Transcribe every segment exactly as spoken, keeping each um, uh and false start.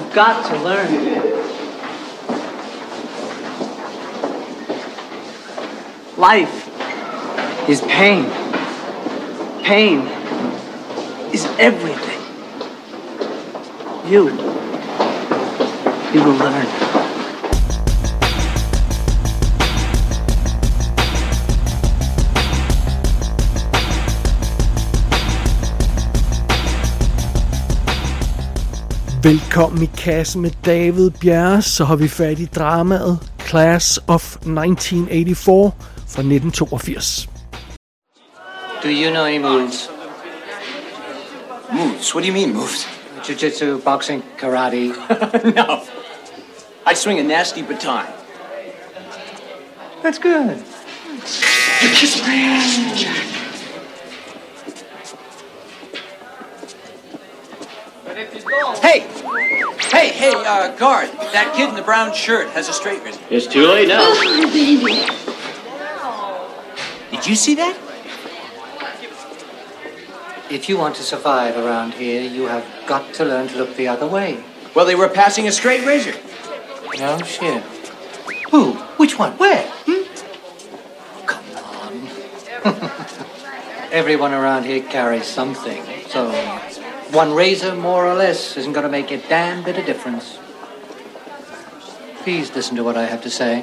got to learn. Life is pain. Pain is everything. You, you will learn. Velkommen i kassen med David Bjerre, så har vi fat i dramaet Class of nineteen eighty-four fra nitten toogfirs. Do you know any moves? Moves? What do you mean, moves? Jiu-jitsu, boxing, karate. No. I swing a nasty baton. That's good. You kiss my ass, Jack. Hey! Hey, hey, uh, guard. That kid in the brown shirt has a straight razor. It's too late now. Oh, baby. Did you see that? If you want to survive around here, you have got to learn to look the other way. Well, they were passing a straight razor. No shit. Who? Which one? Where? Hmm? Come on. Everyone around here carries something, so one razor, more or less, isn't going to make a damn bit of difference. Please listen to what I have to say.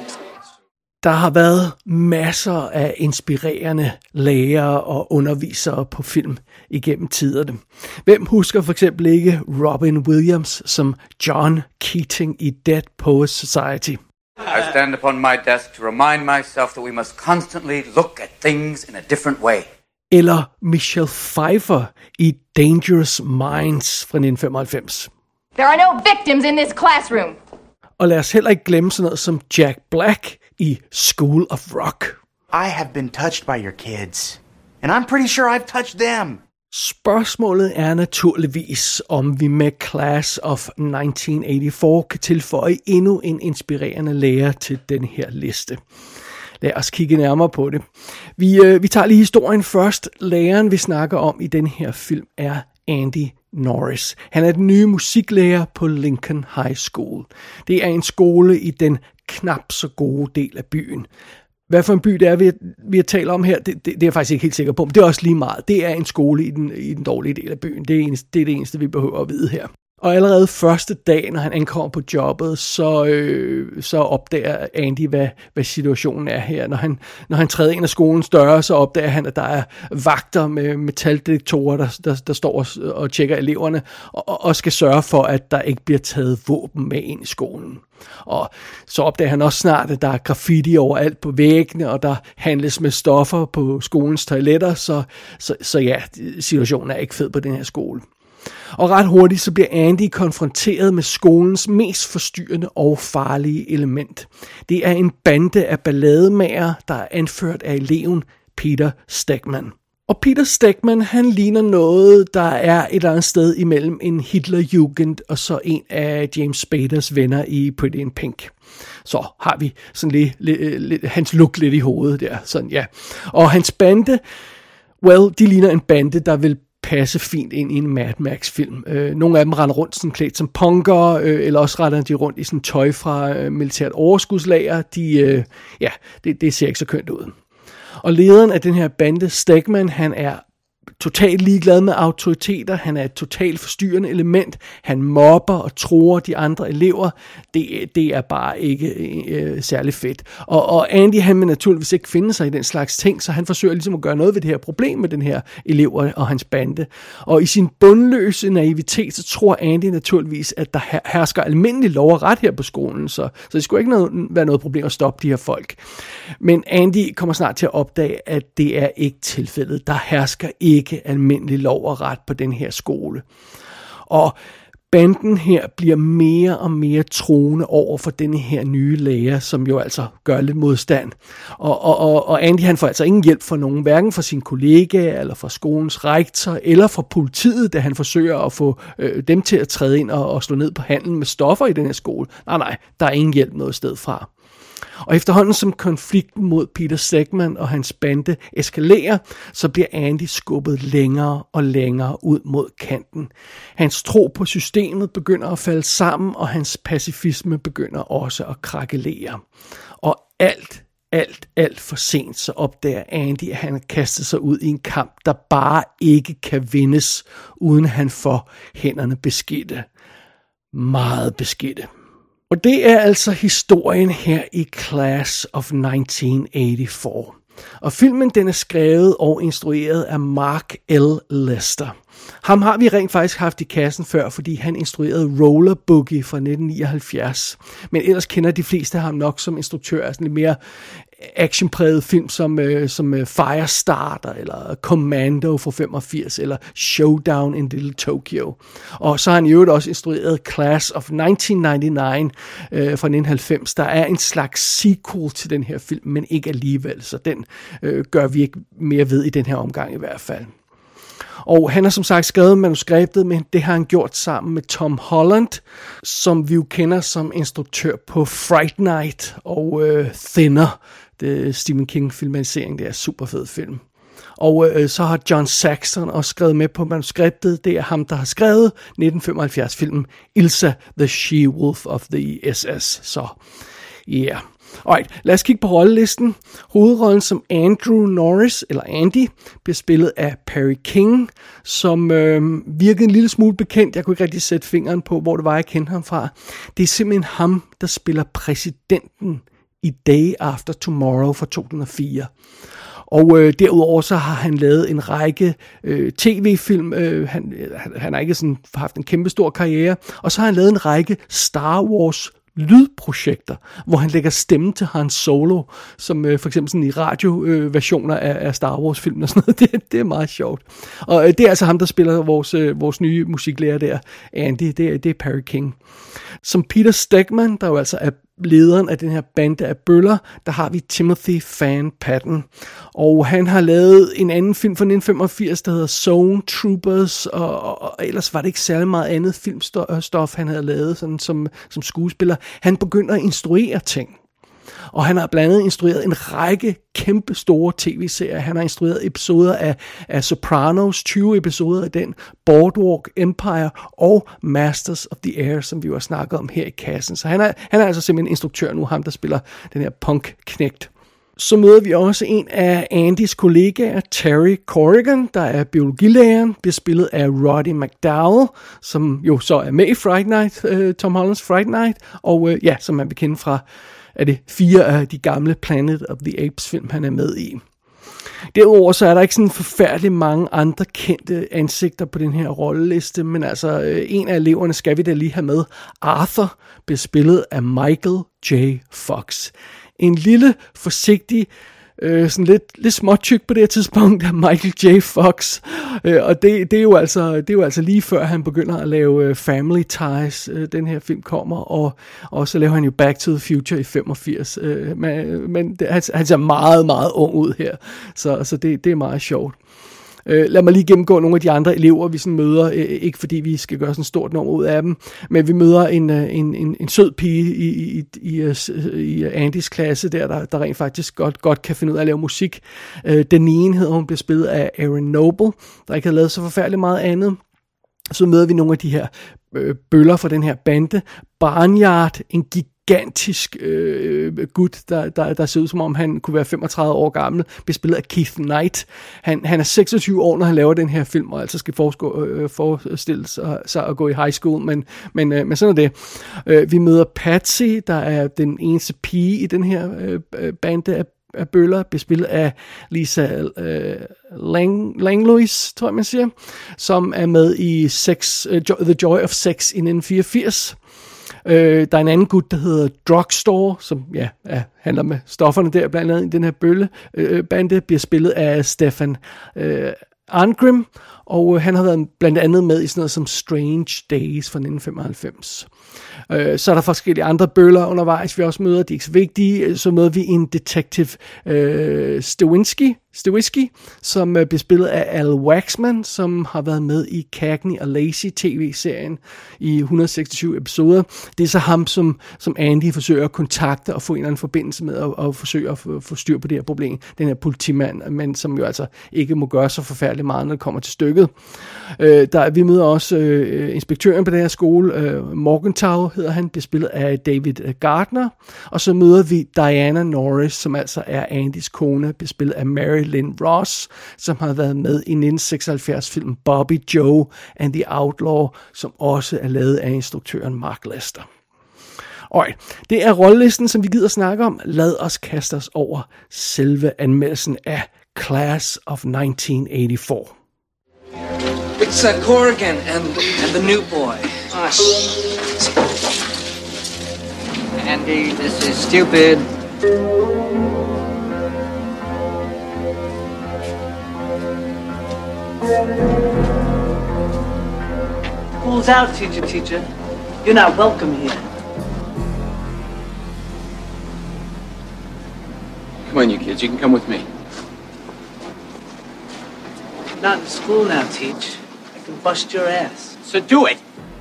Der har været masser af inspirerende lærere og undervisere på film igennem tiderne. Hvem husker for eksempel ikke Robin Williams som John Keating i Dead Poets Society? I stand upon my desk to remind myself that we must constantly look at things in a different way. Eller Michelle Pfeiffer i Dangerous Minds fra nitten femoghalvfems. There are no victims in this classroom. Og lad os heller ikke glemme sådan noget som Jack Black i School of Rock. I have been touched by your kids, and I'm pretty sure I've touched them. Spørgsmålet er naturligvis, om vi med Class of nineteen eighty-four kan tilføje endnu en inspirerende lærer til den her liste. Lad os kigge nærmere på det. Vi, øh, vi tager lige historien først. Læreren, vi snakker om i den her film, er Andy Norris. Han er den nye musiklærer på Lincoln High School. Det er en skole i den knap så gode del af byen. Hvad for en by det er, vi, vi taler om her, det, det, det er jeg faktisk ikke helt sikker på, men det er også lige meget. Det er en skole i den, i den dårlige del af byen. Det er, eneste, det er det eneste, vi behøver at vide her. Og allerede første dag, når han ankommer på jobbet, så, øh, så opdager Andy, hvad, hvad situationen er her. Når han, når han træder ind af skolens døre, så opdager han, at der er vagter med metaldetektorer, der, der, der står og, og tjekker eleverne, og, og skal sørge for, at der ikke bliver taget våben med ind i skolen. Og så opdager han også snart, at der er graffiti overalt på væggene, og der handles med stoffer på skolens toiletter, så, så, så ja, situationen er ikke fed på den her skole. Og ret hurtigt så bliver Andy konfronteret med skolens mest forstyrrende og farlige element. Det er en bande af ballademager, der er anført af eleven Peter Stegman. Og Peter Stegman, han ligner noget, der er et eller andet sted imellem en Hitlerjugend og så en af James Spaders venner i Pretty in Pink. Så har vi sådan lidt, lidt, lidt hans look lidt i hovedet der, sådan ja. Og hans bande, well, de ligner en bande, der vil passe fint ind i en Mad Max-film. Øh, nogle af dem render rundt sådan klædt som punker, øh, eller også render de rundt i sådan tøj fra øh, militært overskudslager. De, øh, ja, det, det ser ikke så kønt ud. Og lederen af den her bande, Stegman, han er totalt ligeglad med autoriteter. Han er et totalt forstyrrende element. Han mobber og truer de andre elever. Det, det er bare ikke øh, særlig fedt. Og, og Andy, han vil naturligvis ikke finde sig i den slags ting, så han forsøger ligesom at gøre noget ved det her problem med den her elev og hans bande. Og i sin bundløse naivitet, så tror Andy naturligvis, at der hersker almindelig lov og ret her på skolen, så, så det skulle ikke noget, være noget problem at stoppe de her folk. Men Andy kommer snart til at opdage, at det er ikke tilfældet. Der hersker ikke almindelig lov og ret på den her skole. Og banden her bliver mere og mere troende over for denne her nye lærer, som jo altså gør lidt modstand. Og, og, og, og Andy, han får altså ingen hjælp fra nogen, hverken fra sine kollegaer, eller fra skolens rektor, eller fra politiet, da han forsøger at få øh, dem til at træde ind og, og slå ned på handlen med stoffer i den her skole. Nej, nej, der er ingen hjælp noget sted fra. Og efterhånden som konflikten mod Peter Stegman og hans bande eskalerer, så bliver Andy skubbet længere og længere ud mod kanten. Hans tro på systemet begynder at falde sammen, og hans pacifisme begynder også at krakelere. Og alt, alt, alt for sent så opdager Andy, at han har kastet sig ud i en kamp, der bare ikke kan vindes, uden han får hænderne beskidte. Meget beskidte. Og det er altså historien her i Class of nitten eighty-four. Og filmen den er skrevet og instrueret af Mark L. Lester. Ham har vi rent faktisk haft i kassen før, fordi han instruerede Roller Boogie fra nitten nioghalvfjerds. Men ellers kender de fleste ham nok som instruktør af sådan lidt mere actionpræget film som, øh, som øh, Firestarter eller Commando fra femogfirs eller Showdown in Little Tokyo. Og så har han i øvrigt også instrueret Class of nitten ninety-nine øh, fra nitten halvfems. Der er en slags sequel til den her film, men ikke alligevel, så den øh, gør vi ikke mere ved i den her omgang i hvert fald. Og han har som sagt skrevet manuskriptet, men det har han gjort sammen med Tom Holland, som vi jo kender som instruktør på Fright Night og øh, Thinner, det Stephen King-filmatisering, det er super fed film. Og øh, så har John Saxon også skrevet med på manuskriptet. Det er ham, der har skrevet nitten femoghalvfjerds-filmen Ilsa, the She-Wolf of the S S. Så, ja. Yeah. Alright, lad os kigge på rollelisten. Hovedrollen som Andrew Norris, eller Andy, bliver spillet af Perry King, som øh, virkede en lille smule bekendt. Jeg kunne ikke rigtig sætte fingeren på, hvor det var, jeg kendte ham fra. Det er simpelthen ham, der spiller præsidenten i Day After Tomorrow fra to tusind og fire. Og øh, derudover så har han lavet en række øh, tv-film. Øh, han, han har ikke sådan haft en kæmpe stor karriere. Og så har han lavet en række Star Wars lydprojekter, hvor han lægger stemme til Han Solo, som øh, for eksempel sådan i radioversioner øh, af, af Star Wars film og sådan noget. Det, det er meget sjovt. Og øh, det er altså ham, der spiller vores, øh, vores nye musiklærer der, Andy. Det, det er Perry King. Som Peter Stegman, der jo altså er lederen af den her bande af bøller, der har vi Timothy Van Patten. Og han har lavet en anden film fra nitten femogfirs, der hedder Zone Troopers, og, og, og ellers var det ikke særlig meget andet filmstof, han havde lavet sådan, som, som skuespiller. Han begynder at instruere ting. Og han har blandt andet instrueret en række kæmpe store tv-serier. Han har instrueret episoder af, af Sopranos, tyve episoder af den, Boardwalk Empire og Masters of the Air, som vi jo har snakket om her i kassen. Så han er, han er altså simpelthen instruktør nu, ham der spiller den her punk-knægt. Så møder vi også en af Andys kollegaer, Terry Corrigan, der er biologilæreren, bliver spillet af Roddy McDowall, som jo så er med i Fright Night, uh, Tom Hollands Fright Night, og uh, ja, som man vil kende fra er det fire af de gamle Planet of the Apes film, han er med i. Derudover så er der ikke sådan forfærdeligt mange andre kendte ansigter på den her rolleliste, men altså en af eleverne skal vi da lige have med. Arthur bliver spillet af Michael J. Fox. En lille, forsigtig, øh, sådan lidt, lidt småtyk på det her tidspunkt af Michael J. Fox. Øh, og det, det, er jo altså, det er jo altså lige før han begynder at lave øh, Family Ties, øh, den her film kommer, og, og så laver han jo Back to the Future i femogfirs. Øh, men men det, han, han ser meget, meget ung ud her, så, så det, det er meget sjovt. Uh, lad mig lige gennemgå nogle af de andre elever, vi sådan møder, uh, ikke fordi vi skal gøre sådan et stort nummer ud af dem, men vi møder en, uh, en, en, en sød pige i, i, i, uh, i Andys klasse, der, der, der rent faktisk godt, godt kan finde ud af at lave musik. Uh, den ene hedder, hun bliver spillet af Aaron Noble, der ikke har lavet så forfærdeligt meget andet. Så møder vi nogle af de her uh, bøller fra den her bande. Barnyard, en gigantisk gigantisk øh, gut, der, der, der ser ud som om han kunne være femogtredive år gammel, bliver spillet af Keith Knight. Han, han er seksogtyve år, når han laver den her film, og altså skal forestå, øh, forestille sig, sig at gå i high school, men, men, øh, men sådan er det. Øh, vi møder Patsy, der er den eneste pige i den her øh, bande af, af bøller, bliver spillet af Lisa øh, Lang, Langlois, tror jeg man siger, som er med i sex, uh, The Joy of Sex i nitten fireogfirs. Øh, der er en anden gut, der hedder Drugstore, som ja, ja, handler med stofferne der, blandt andet i den her bølle. Øh, bande bliver spillet af Stefan øh, Arngrim, og øh, han har været blandt andet med i sådan noget som Strange Days fra nitten femoghalvfems. Øh, så er der forskellige andre bøller undervejs, vi også møder, de er ikke så vigtige. Så møder vi en detektiv, øh, Stawinski, Stawisky, som uh, bliver spillet af Al Waxman, som har været med i Cagney og Lacey tv-serien i et hundrede og seksogtyve episoder. Det er så ham, som, som Andy forsøger at kontakte og få en eller anden forbindelse med og, og forsøge at få, få styr på det her problem. Den her politimand, men som jo altså ikke må gøre så forfærdeligt meget, når det kommer til stykket. Uh, der, vi møder også uh, inspektøren på den her skole, uh, Morgenthau hedder han, bliver spillet af David Gardner. Og så møder vi Diana Norris, som altså er Andys kone, bliver spillet af Mary Lynn Ross, som har været med i nitten seksoghalvfjerds-filmen Bobby Joe and the Outlaw, som også er lavet af instruktøren Mark Lester. Alright, det er rollelisten, som vi gider snakke om. Lad os kaste os over selve anmeldelsen af Class of nineteen eighty-four. It's uh, Corrigan and, and the new boy. Ah, Andy, this is stupid. School's out, teacher, teacher. You're not welcome here. Come on, you kids. You can come with me. Not in school now, teach. I can bust your ass. So do it.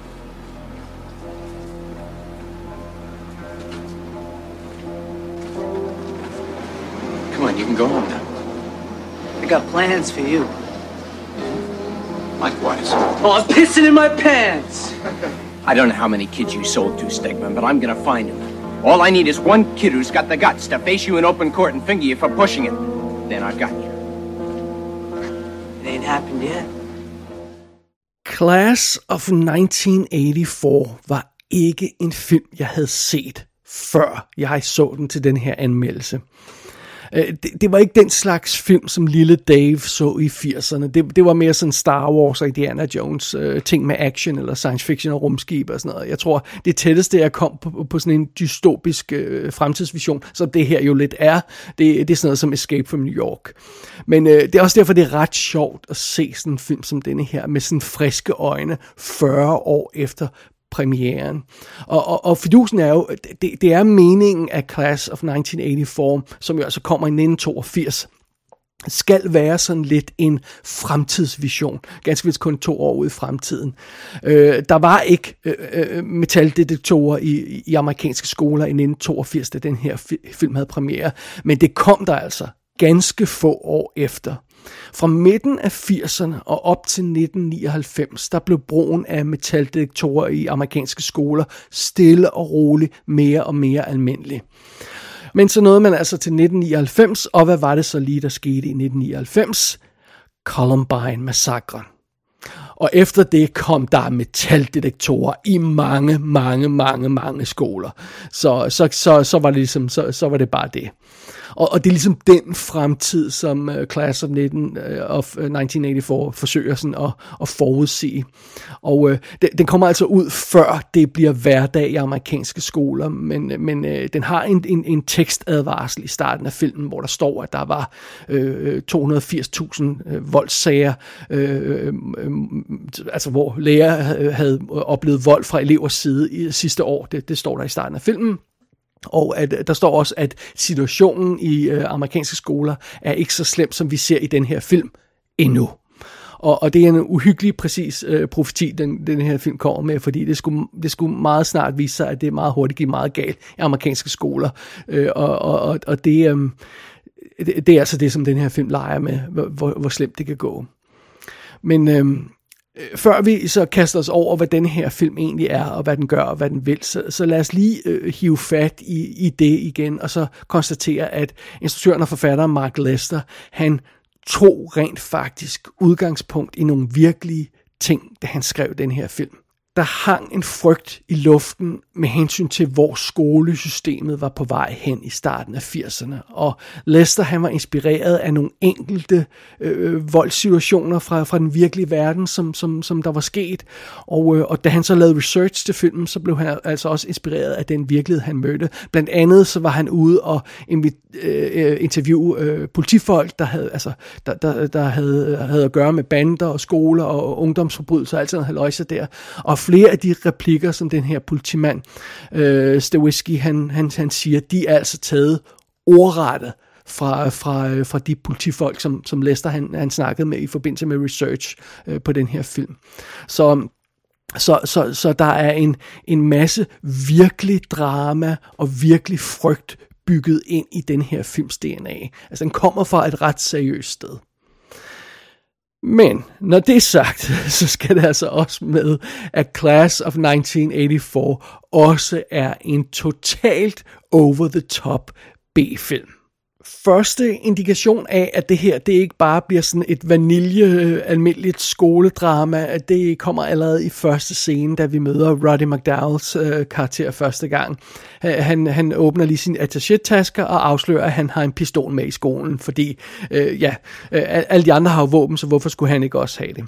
Come on, you can go home now. I got plans for you. Likewise. Oh, I'm pissing in my pants. I don't know how many kids you sold to, Stegman, but I'm gonna find him. All I need is one kid who's got the guts to face you in open court and finger you for pushing it. Then I've got you. It ain't happened yet. Class of nineteen eighty-four var ikke en film, jeg havde set, før jeg så den til den her anmeldelse. Det, det var ikke den slags film, som lille Dave så i firserne. Det, det var mere sådan Star Wars og Indiana Jones øh, ting med action eller science fiction og rumskib og sådan noget. Jeg tror, det tætteste jeg kom på, på sådan en dystopisk øh, fremtidsvision, så det her jo lidt er, det, det er sådan noget som Escape from New York. Men øh, det er også derfor, det er ret sjovt at se sådan en film som denne her, med sådan friske øjne fyrre år efter premieren. Og, og, og fidusen er jo, det, det er meningen af Class of nineteen eighty-four, som jo altså kommer i nitten toogfirs, skal være sådan lidt en fremtidsvision, ganske vist kun to år ude i fremtiden. Øh, der var ikke øh, metaldetektorer i, i amerikanske skoler i nitten toogfirs, da den her fi- film havde premiere, men det kom der altså ganske få år efter. Fra midten af firserne og op til nitten nioghalvfems, der blev brugen af metaldetektorer i amerikanske skoler stille og roligt mere og mere almindelig. Men så nåede man altså til nitten nioghalvfems, og hvad var det så lige, der skete i nitten nioghalvfems? Columbine-massakren. Og efter det kom der metaldetektorer i mange, mange, mange, mange skoler. Så, så, så, så var det ligesom, så, så var det bare det. Og, og det er ligesom den fremtid, som uh, Class of, nitten, uh, of nineteen eighty-four forsøger sådan at, at forudsige. Og uh, den, den kommer altså ud, før det bliver hverdag i amerikanske skoler, men, men uh, den har en, en, en tekstadvarsel i starten af filmen, hvor der står, at der var uh, to hundrede og firs tusind uh, voldssager, uh, uh, altså hvor lærere havde oplevet vold fra elevers side i sidste år. Det, det står der i starten af filmen. Og at, der står også, at situationen i øh, amerikanske skoler er ikke så slem, som vi ser i den her film endnu. Og, og det er en uhyggelig præcis øh, profeti, den, den her film kommer med, fordi det skulle, det skulle meget snart vise sig, at det er meget hurtigt gik meget galt i amerikanske skoler. Øh, og, og, og det, øh, det, det er altså det, som den her film leger med, hvor, hvor slemt det kan gå. Men Øh, før vi så kaster os over, hvad den her film egentlig er, og hvad den gør, og hvad den vil, så, så lad os lige øh, hive fat i, i det igen, og så konstatere, at instruktøren og forfatteren Mark Lester, han tog rent faktisk udgangspunkt i nogle virkelige ting, da han skrev den her film. Der hang en frygt i luften med hensyn til, hvor skolesystemet var på vej hen i starten af firserne. Og Lester, han var inspireret af nogle enkelte øh, voldssituationer fra, fra den virkelige verden, som, som, som der var sket. Og, øh, og da han så lavede research til filmen, så blev han altså også inspireret af den virkelighed, han mødte. Blandt andet så var han ude og invi- øh, interviewe øh, politifolk, der havde, altså, der, der, der havde, havde at gøre med bander og skoler og ungdomsforbrydelser og alt sådan noget halløjse der. Og flere af de replikker, som den her politimand, øh, Stawisky, han, han, han siger, de er altså taget ordrettet fra, fra, fra de politifolk, som, som Lester han, han snakkede med i forbindelse med research øh, på den her film. Så, så, så, så der er en, en masse virkelig drama og virkelig frygt bygget ind i den her films D N A. Altså den kommer fra et ret seriøst sted. Men når det er sagt, så skal det altså også med, at Class of nitten eighty-four også er en totalt over-the-top B-film. Første indikation af, at det her, det ikke bare bliver sådan et vanilje, almindeligt skoledrama, at det kommer allerede i første scene, da vi møder Roddy McDowalls øh, karakter første gang. Han, han åbner lige sin attaché-tasker og afslører, at han har en pistol med i skolen, fordi øh, ja, øh, alle de andre har jo våben, så hvorfor skulle han ikke også have det?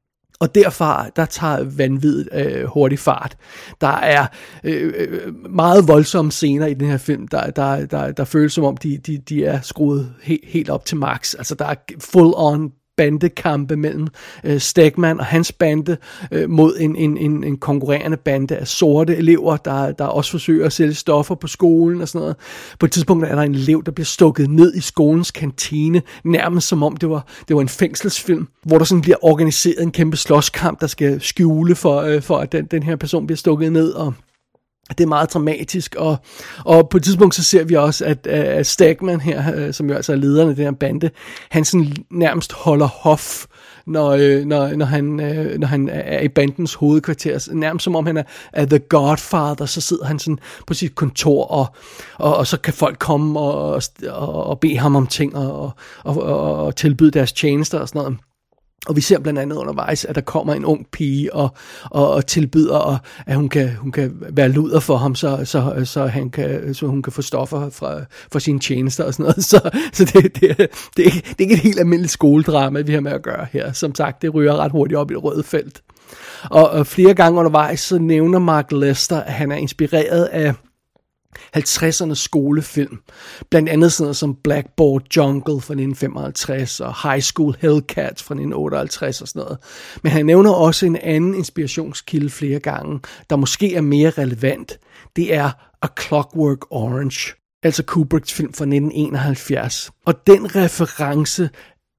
Og derfra, der tager vanvittigt øh, hurtig fart. Der er øh, meget voldsomme scener i den her film, der, der, der, der føles som om, de, de, de er skruet he, helt op til max. Altså, der er full-on bandekampe mellem øh, Stegman og hans bande øh, mod en, en, en, en konkurrerende bande af sorte elever, der, der også forsøger at sælge stoffer på skolen og sådan noget. På et tidspunkt er der en elev, der bliver stukket ned i skolens kantine, nærmest som om det var, det var en fængselsfilm, hvor der sådan bliver organiseret en kæmpe slåskamp, der skal skjule for, øh, for at den, den her person bliver stukket ned, og det er meget dramatisk, og, og på et tidspunkt så ser vi også, at, at Stegman her, som jo altså er lederen af den her bande, han sådan nærmest holder hof, når, når, når, han, når han er i bandens hovedkvarter. Nærmest som om han er, er the godfather, så sidder han sådan på sit kontor, og, og, og så kan folk komme og, og, og bede ham om ting, og, og, og, og tilbyde deres tjenester og sådan noget. Og vi ser blandt andet undervejs, at der kommer en ung pige og, og, og tilbyder, at hun kan, hun kan være luder for ham, så, så, så, han kan, så hun kan få stoffer fra, fra sine tjenester og sådan noget. Så, så det, det, det, det, er, det er ikke et helt almindeligt skoledrama, vi har med at gøre her. Som sagt, det ryger ret hurtigt op i det røde felt. Og, og flere gange undervejs, så nævner Mark Lester, at han er inspireret af halvtredsernes skolefilm. Blandt andet sådan noget som Blackboard Jungle fra nitten femoghalvtreds og High School Hellcats fra nitten otteoghalvtreds og sådan noget. Men han nævner også en anden inspirationskilde flere gange, der måske er mere relevant. Det er A Clockwork Orange, altså Kubricks film fra nitten enoghalvfjerds. Og den reference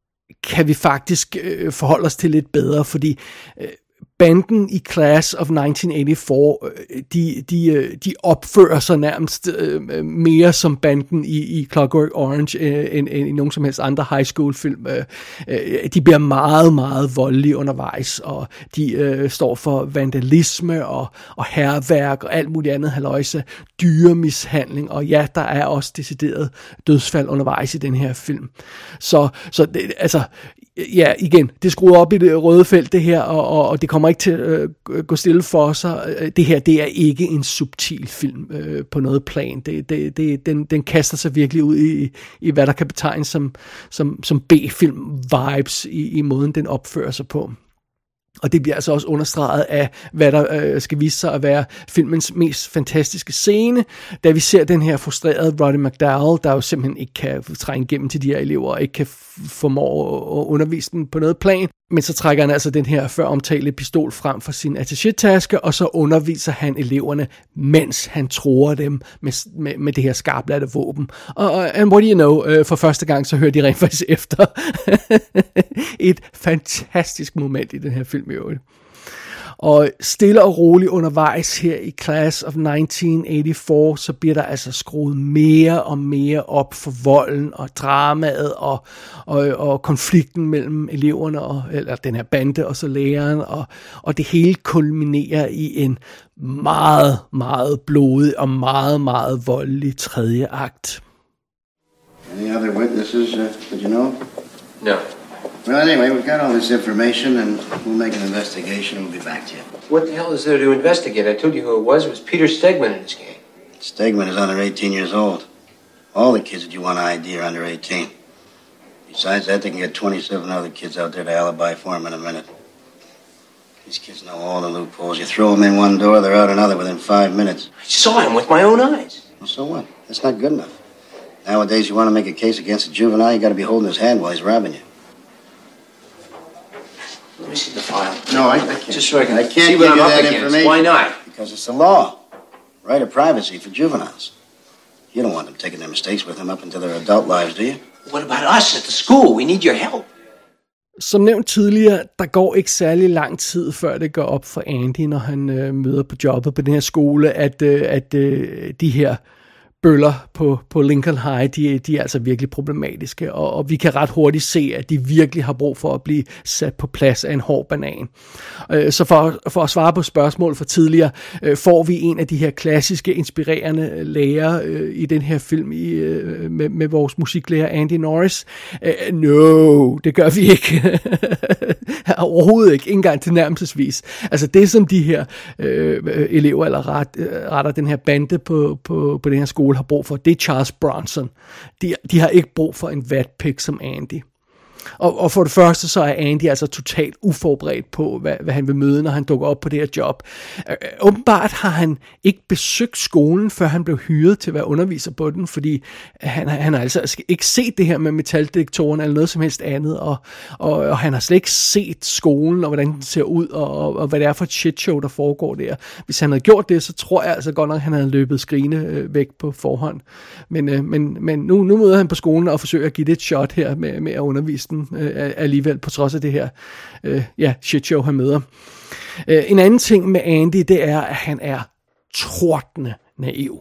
kan vi faktisk øh, forholde os til lidt bedre, fordi øh, banden i Class of nitten eighty-four, de, de, de opfører sig nærmest øh, mere som banden i, i Clockwork Orange, øh, end, end i nogen som helst andre high school film. Øh, de bliver meget, meget voldelige undervejs, og de øh, står for vandalisme og, og hærværk og alt muligt andet haløjse, dyremishandling, og ja, der er også decideret dødsfald undervejs i den her film. Så, så det, altså, ja, igen, det skruer op i det røde felt, det her, og, og, og det kommer ikke til at øh, gå stille for sig. Det her, det er ikke en subtil film øh, på noget plan. Det, det, det, den, den kaster sig virkelig ud i, i hvad der kan betegnes som, som, som B-film-vibes i, i måden, den opfører sig på. Og det bliver altså også understreget af, hvad der øh, skal vise sig at være filmens mest fantastiske scene, da vi ser den her frustrerede Roddy McDowall, der jo simpelthen ikke kan trænge igennem til de her elever, og ikke kan formå at undervise dem på noget plan. Men så trækker han altså den her før omtalte pistol frem fra sin attaché-taske, og så underviser han eleverne, mens han tror dem med, med, med det her skarplatte våben. Og and what do you know, øh, for første gang så hører de rent faktisk efter. Et fantastisk moment i den her film i øvrigt. Og stille og roligt undervejs her i Class of nitten eighty-four, så bliver der altså skruet mere og mere op for volden og dramaet og, og, og konflikten mellem eleverne, og, eller den her bande og så læreren, og, og det hele kulminerer i en meget, meget blodig og meget, meget voldelig tredje akt. Any other witnesses, uh, did you know? No. Well, anyway, we've got all this information, and we'll make an investigation, and we'll be back to you. What the hell is there to investigate? I told you who it was. It was Peter Stegman in this game. Stegman is under eighteen years old. All the kids that you want to I D are under eighteen. Besides that, they can get twenty-seven other kids out there to alibi for him in a minute. These kids know all the loopholes. You throw them in one door, they're out another within five minutes. I saw him with my own eyes. Well, so what? That's not good enough. Nowadays, you want to make a case against a juvenile, you got to be holding his hand while he's robbing you. Let me see the file. No, I, I can't. Just so I can I can't see give what you I'm up that against. information. Why not? Because it's the law. Right of privacy for juveniles. You don't want them taking their mistakes with them up into their adult lives, do you? What about us at the school? We need your help. Som nævnt tidligere, der går ikke særlig lang tid, før det går op for Andy, når han øh, møder på jobbet på den her skole, at, øh, at øh, de her bøller på, på Lincoln High, de, de er altså virkelig problematiske, og, og vi kan ret hurtigt se, at de virkelig har brug for at blive sat på plads af en hård banan. Øh, så for, for at svare på spørgsmål fra tidligere, øh, får vi en af de her klassiske, inspirerende lærer øh, i den her film i, øh, med, med vores musiklærer Andy Norris? Øh, no, det gør vi ikke. Overhovedet ikke, ikke engang tilnærmelsesvis. Altså det, som de her øh, elever, eller ret, øh, retter den her bande på, på, på den her skole, har brug for, det er Charles Bronson. De, de har ikke brug for en vatpik som Andy. Og, og for det første, så er Andy altså totalt uforberedt på, hvad, hvad han vil møde, når han dukker op på det her job. Øh, åbenbart har han ikke besøgt skolen, før han blev hyret til at være underviser på den, fordi han, han har altså ikke set det her med metaldetektoren eller noget som helst andet, og, og, og han har slet ikke set skolen, og hvordan den ser ud, og, og, og hvad det er for et shitshow, der foregår der. Hvis han havde gjort det, så tror jeg altså godt nok, at han havde løbet skrigende øh, væk på forhånd. Men, øh, men, men nu, nu møder han på skolen og forsøger at give det et shot her med, med at undervise den øh, alligevel, på trods af det her øh, ja, shitshow, han møder. Øh, en anden ting med Andy, det er, at han er tordende naiv.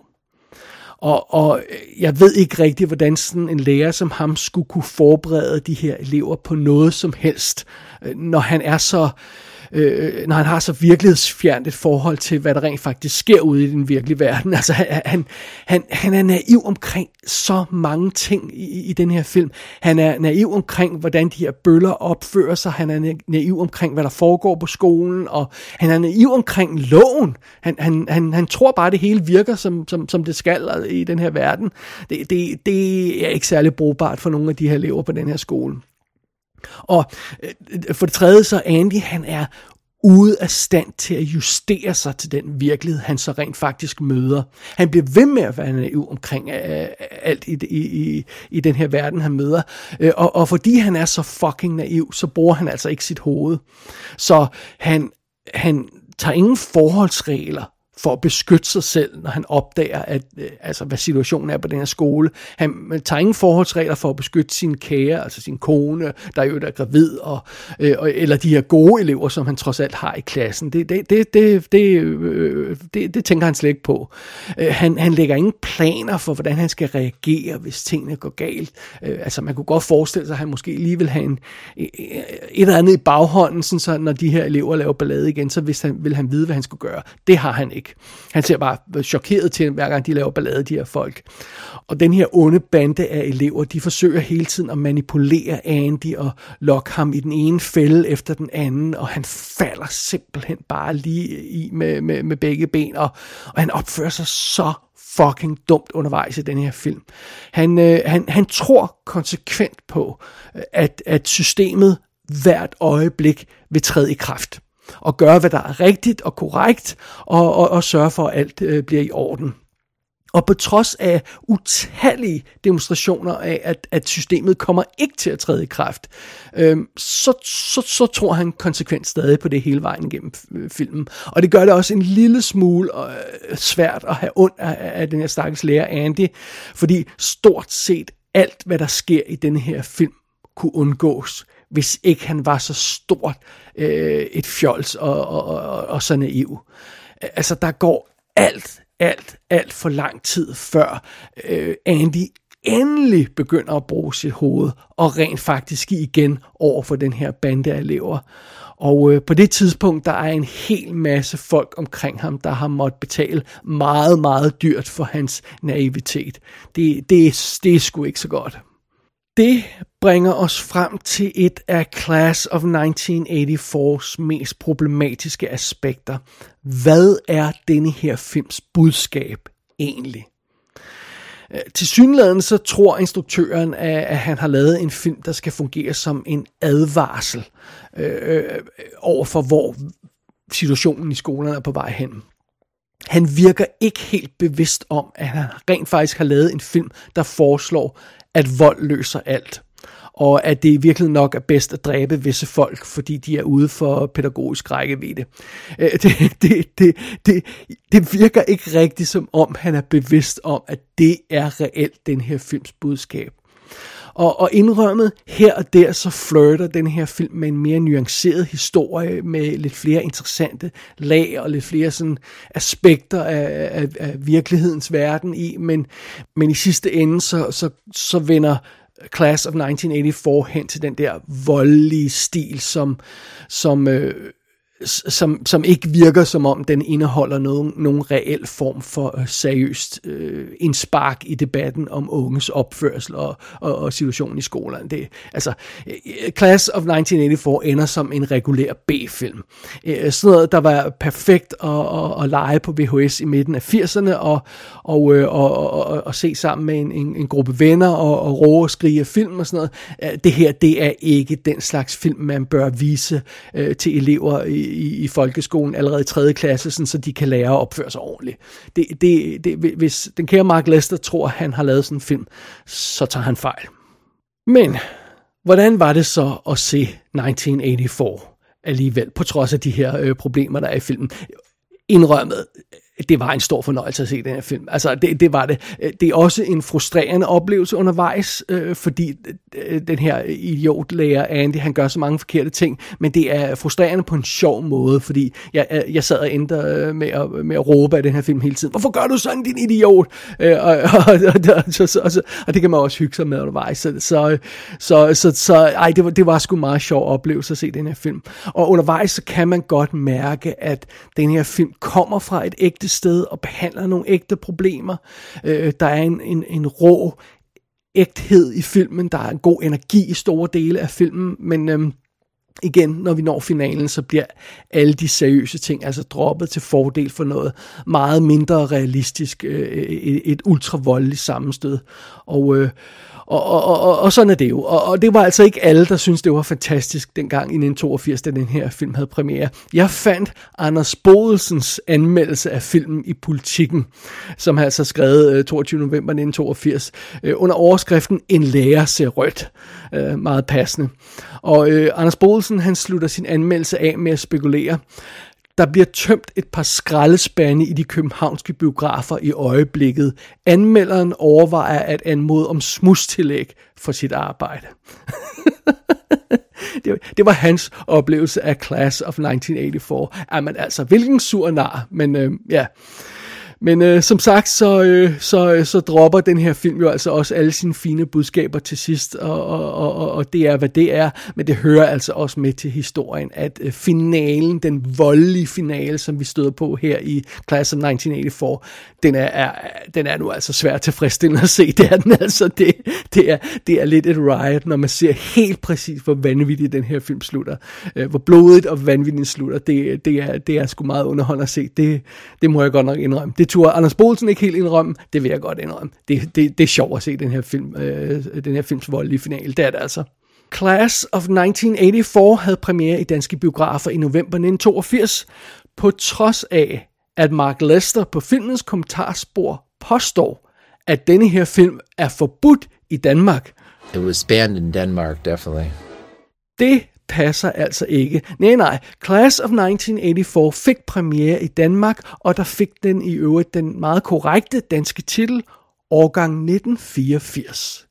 Og, og jeg ved ikke rigtigt, hvordan sådan en lærer som ham skulle kunne forberede de her elever på noget som helst, når han er så øh, når han har så virkelighedsfjernt et forhold til, hvad der rent faktisk sker ude i den virkelige verden. Altså, han, han, han er naiv omkring så mange ting i, i den her film. Han er naiv omkring, hvordan de her bøller opfører sig. Han er naiv omkring, hvad der foregår på skolen. Og han er naiv omkring loven. Han, han, han, han tror bare, det hele virker, som, som, som det skal i den her verden. Det, det, det er ikke særlig brugbart for nogle af de her elever på den her skole. Og for det tredje, så Andy, han er ude af stand til at justere sig til den virkelighed, han så rent faktisk møder. Han bliver ved med at være naiv omkring uh, alt i, i, i den her verden, han møder. Uh, og, og fordi han er så fucking naiv, så bruger han altså ikke sit hoved. Så han, han tager ingen forholdsregler for at beskytte sig selv, når han opdager, at, øh, altså, hvad situationen er på den her skole. Han tager ingen forholdsregler for at beskytte sin kære, altså sin kone, der jo er gravid, og, øh, eller de her gode elever, som han trods alt har i klassen. Det, det, det, det, det, øh, det, det tænker han slet ikke på. Øh, han, han lægger ingen planer for, hvordan han skal reagere, hvis tingene går galt. Øh, altså, man kunne godt forestille sig, at han måske lige vil have en, et eller andet i baghånden, sådan så når de her elever laver ballade igen, så vil han, vil han vide, hvad han skulle gøre. Det har han ikke. Han ser bare chokeret til, hver gang de laver ballade, de her folk. Og den her onde bande af elever, de forsøger hele tiden at manipulere Andy og lokke ham i den ene fælde efter den anden, og han falder simpelthen bare lige i med, med, med begge ben, og, og han opfører sig så fucking dumt undervejs i den her film. Han, øh, han, han tror konsekvent på, at, at systemet hvert øjeblik vil træde i kraft og gøre, hvad der er rigtigt og korrekt, og, og, og sørge for, at alt øh, bliver i orden. Og på trods af utallige demonstrationer af, at, at systemet kommer ikke til at træde i kraft, øh, så, så, så tror han konsekvent stadig på det hele vejen gennem filmen. Og det gør det også en lille smule øh, svært at have ondt af, af den her stakkels lærer Andy, fordi stort set alt, hvad der sker i denne her film, kunne undgås, hvis ikke han var så stort øh, et fjols og, og, og, og så naiv. Altså, der går alt, alt, alt for lang tid, før øh, Andy endelig begynder at bruge sit hoved, og rent faktisk igen over for den her bande af elever. Og øh, på det tidspunkt, der er en hel masse folk omkring ham, der har måttet betale meget, meget dyrt for hans naivitet. Det, det, det er sgu ikke så godt. Det bringer os frem til et af Class of nitten otteogfirs mest problematiske aspekter. Hvad er denne her films budskab egentlig? Tilsyneladende så tror instruktøren, at han har lavet en film, der skal fungere som en advarsel øh, over for, hvor situationen i skolerne er på vej hen. Han virker ikke helt bevidst om, at han rent faktisk har lavet en film, der foreslår, at vold løser alt. og at det i virkeligheden nok er bedst at dræbe visse folk, fordi de er ude for pædagogisk rækkevidde. Det, det, det, det, det virker ikke rigtigt, som om han er bevidst om, at det er reelt den her films budskab. Og, og indrømmet her og der, så flirter den her film med en mere nuanceret historie, med lidt flere interessante lag og lidt flere sådan aspekter af, af, af virkelighedens verden i, men, men i sidste ende, så, så, så vender Class of nitten eighty-four hen til den der voldelige stil, som, som, øh, som, som ikke virker som om den indeholder nogen, nogen reel form for øh, seriøst øh, indspark i debatten om unges opførsel og, og, og situationen i skolerne. Det, altså, Class of nitten eighty-four ender som en regulær B-film. Øh, sådan noget, der var perfekt at, at, at lege på V H S i midten af firserne og, og, øh, og, og, og, og se sammen med en, en, en gruppe venner og, og råbe og skrige film og sådan noget. Øh, det her, det er ikke den slags film, man bør vise øh, til elever i I, i folkeskolen allerede i tredje klasse, sådan, så de kan lære at opføre sig ordentligt. Det, det, det, hvis den kære Mark Lester tror, at han har lavet sådan en film, så tager han fejl. Men, hvordan var det så at se nitten eighty-four alligevel, på trods af de her øh, problemer, der er i filmen? Indrømmet, det var en stor fornøjelse at se den her film. Altså, det, det var det. Det er også en frustrerende oplevelse undervejs, øh, fordi den her idiotlærer Andy, han gør så mange forkerte ting, men det er frustrerende på en sjov måde, fordi jeg, jeg sad og endte med at, med at råbe af den her film hele tiden. Hvorfor gør du sådan, din idiot? Øh, og, og, og, og, så, og, og det kan man også hygge sig med undervejs. Så, så, så, så, så ej, det var, det var sgu en meget sjov oplevelse at se den her film. Og undervejs, så kan man godt mærke, at den her film kommer fra et ægte sted og behandler nogle ægte problemer. Øh, der er en, en, en rå ægthed i filmen, der er en god energi i store dele af filmen, men øhm, igen, når vi når finalen, så bliver alle de seriøse ting altså droppet til fordel for noget meget mindre realistisk, øh, et, et ultravoldeligt sammenstød. Og øh, Og, og, og, og sådan er det jo. Og, og det var altså ikke alle, der syntes, det var fantastisk dengang i nitten toogfirs, da den her film havde premiere. Jeg fandt Anders Bodelsens anmeldelse af filmen i Politikken, som har altså skrevet toogtyvende november nitten toogfirs, under overskriften En lærer ser rødt. Meget passende. Og øh, Anders Bodelsen, han slutter sin anmeldelse af med at spekulere: der bliver tømt et par skraldespande i de københavnske biografer i øjeblikket. Anmelderen overvejer at anmode om smudstillæg for sit arbejde. det, var, det var hans oplevelse af Class of nitten eighty-four. Jamen altså, hvilken sur nar, men øh, ja... Men øh, som sagt, så, øh, så, så dropper den her film jo altså også alle sine fine budskaber til sidst, og, og, og, og det er, hvad det er, men det hører altså også med til historien, at øh, finalen, den voldelige finale, som vi støder på her i Class of nitten eighty-four, den er, er, den er nu altså svært tilfredsstillende at se. Det er den altså, det, det, er, det er lidt et riot, når man ser helt præcis, hvor vanvittigt den her film slutter. Øh, hvor blodigt og vanvittigt den slutter, det, det, er, det er sgu meget underholdende at se. Det, det må jeg godt nok indrømme. Det turde Anders Bodelsen ikke helt indrømme, det vil jeg godt indrømme. Det, det, det er sjovt at se den her film, øh, den her films voldelige finale. Det er det altså. Class of nitten eighty-four havde premiere i danske biografer i november nitten toogfirs, på trods af, at Mark Lester på filmens kommentarspor påstår, at denne her film er forbudt i Danmark. It was banned in Denmark, definitely. Det passer altså ikke. Nej, nej. Class of nitten eighty-four fik premiere i Danmark, og der fik den i øvrigt den meget korrekte danske titel, årgang nitten fireogfirs.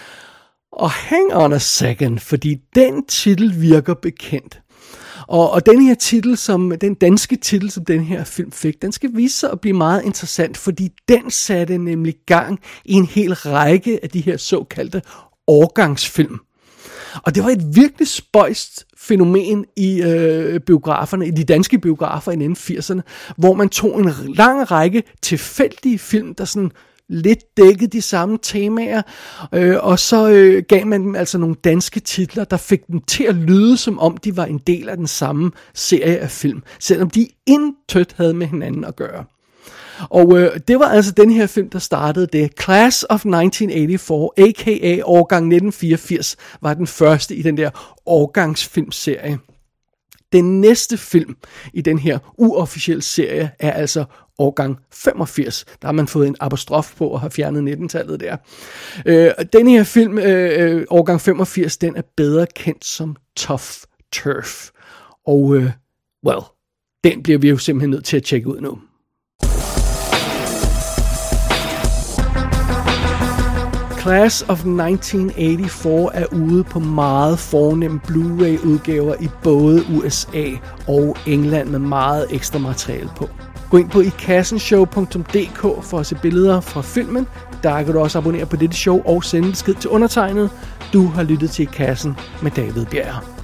Og hang on a second, fordi den titel virker bekendt. Og, og den her titel, som, den danske titel, som den her film fik, den skal vise sig at blive meget interessant, fordi den satte nemlig gang i en hel række af de her såkaldte årgangsfilm. Og det var et virkelig spøjst fænomen i øh, biograferne, i de danske biografer i nitten firserne, hvor man tog en lang række tilfældige film, der sådan lidt dækkede de samme temaer, øh, og så øh, gav man dem altså nogle danske titler, der fik dem til at lyde, som om de var en del af den samme serie af film, selvom de intet havde med hinanden at gøre. Og øh, det var altså den her film, der startede det. Class of nitten eighty-four, a k a årgang nitten fireogfirs, var den første i den der årgangsfilmserie. Den næste film i den her uofficielle serie er altså årgang femogfirs. Der har man fået en apostrof på og har fjernet nitten-tallet der. Øh, den her film, øh, årgang femogfirs, den er bedre kendt som Tough Turf. Og, øh, well, den bliver vi jo simpelthen nødt til at tjekke ud nu. Class of nitten eighty-four er ude på meget fornemme Blu-ray-udgaver i både U S A og England med meget ekstra materiale på. Gå ind på i kassen show punktum d k for at se billeder fra filmen. Der kan du også abonnere på dette show og sende besked til undertegnet. Du har lyttet til I Kassen med David Bjerg.